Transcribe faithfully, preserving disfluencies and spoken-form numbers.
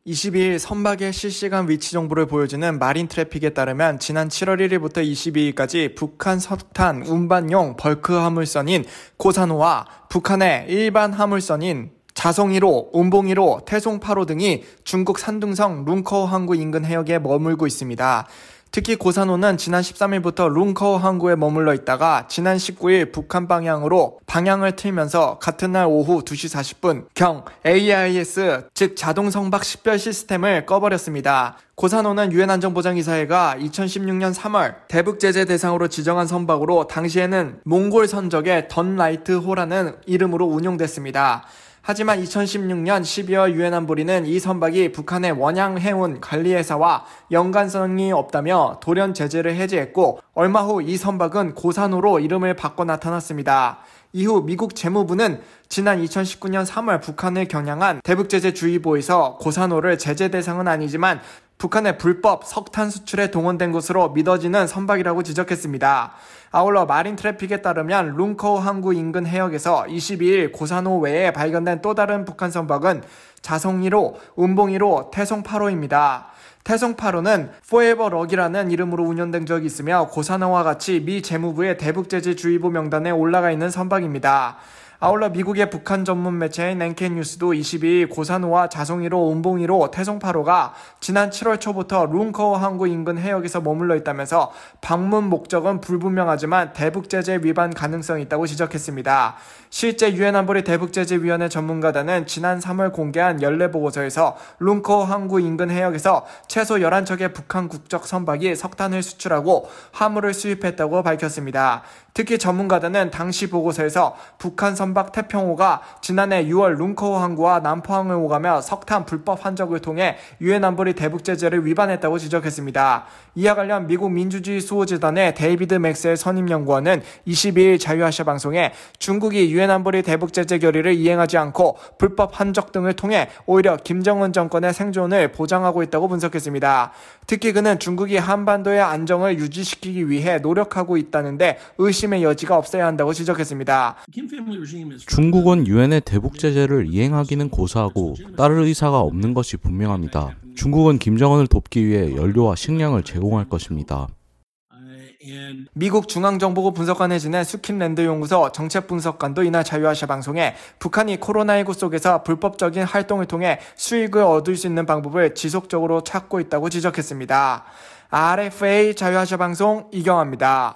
이십이일 선박의 실시간 위치 정보를 보여주는 마린 트래픽에 따르면 지난 칠월 일일부터 이십이일까지 북한 석탄 운반용 벌크 화물선인 고산호와 북한의 일반 화물선인 자성 일 호, 운봉 일 호, 태송 팔 호 등이 중국 산둥성 룬커우 항구 인근 해역에 머물고 있습니다. 특히 고산호는 지난 십삼일부터 룬커우 항구에 머물러 있다가 지난 십구일 북한 방향으로 방향을 틀면서 같은 날 오후 두 시 사십 분 경 에이아이에스 즉 자동선박 식별 시스템을 꺼버렸습니다. 고산호는 유엔 안전보장이사회가 이천십육년 삼월 대북 제재 대상으로 지정한 선박으로 당시에는 몽골 선적의 던라이트호라는 이름으로 운용됐습니다. 하지만 이천십육년 십이월 유엔 안보리는 이 선박이 북한의 원양 해운 관리회사와 연관성이 없다며 돌연 제재를 해제했고 얼마 후 이 선박은 고산호로 이름을 바꿔 나타났습니다. 이후 미국 재무부는 지난 이천십구년 삼월 북한을 겨냥한 대북제재주의보에서 고산호를 제재 대상은 아니지만 북한의 불법 석탄 수출에 동원된 것으로 믿어지는 선박이라고 지적했습니다. 아울러 마린 트래픽에 따르면 룬커우 항구 인근 해역에서 이십이일 고산호 외에 발견된 또 다른 북한 선박은 자성 일 호, 운봉 일 호, 태송 팔 호입니다. 태송 팔 호는 포에버 럭이라는 이름으로 운영된 적이 있으며 고산호와 같이 미 재무부의 대북제재주의보 명단에 올라가 있는 선박입니다. 아울러 미국의 북한 전문 매체인 엔케이뉴스도 이십이일 고산호와 자성 일 호, 운봉 일 호, 태송 팔 호가 지난 칠월 초부터 룬커우 항구 인근 해역에서 머물러 있다면서 방문 목적은 불분명하지만 대북제재 위반 가능성이 있다고 지적했습니다. 실제 유엔 안보리 대북제재위원회 전문가단은 지난 삼월 공개한 연례 보고서에서 룬커우 항구 인근 해역에서 최소 열한 척의 북한 국적 선박이 석탄을 수출하고 화물을 수입했다고 밝혔습니다. 특히 전문가단은 당시 보고서에서 북한 선박 태평호가 지난해 유월 룬커우 항구와 남포항을 오가며 석탄 불법 환적을 통해 유엔 안보리 대북제재를 위반했다고 지적했습니다. 이와 관련 미국 민주주의 수호재단의 데이비드 맥셀 선임연구원은 이십이일 자유아시아 방송에 중국이 유엔 안보리 대북제재 결의를 이행하지 않고 불법 환적 등을 통해 오히려 김정은 정권의 생존을 보장하고 있다고 분석했습니다. 특히 그는 중국이 한반도의 안정을 유지시키기 위해 노력하고 있다는데 의심의 여지가 없어야 한다고 지적했습니다. 중국은 유엔의 대북제재를 이행하기는 고사하고 따를 의사가 없는 것이 분명합니다. 중국은 김정은을 돕기 위해 연료와 식량을 제공할 것입니다. 미국 중앙정보국 분석관에 지낸 스킨랜드 연구소 정책분석관도 이날 자유아시아 방송에 북한이 코로나십구 속에서 불법적인 활동을 통해 수익을 얻을 수 있는 방법을 지속적으로 찾고 있다고 지적했습니다. 알에프에이 자유아시아 방송 이경화입니다.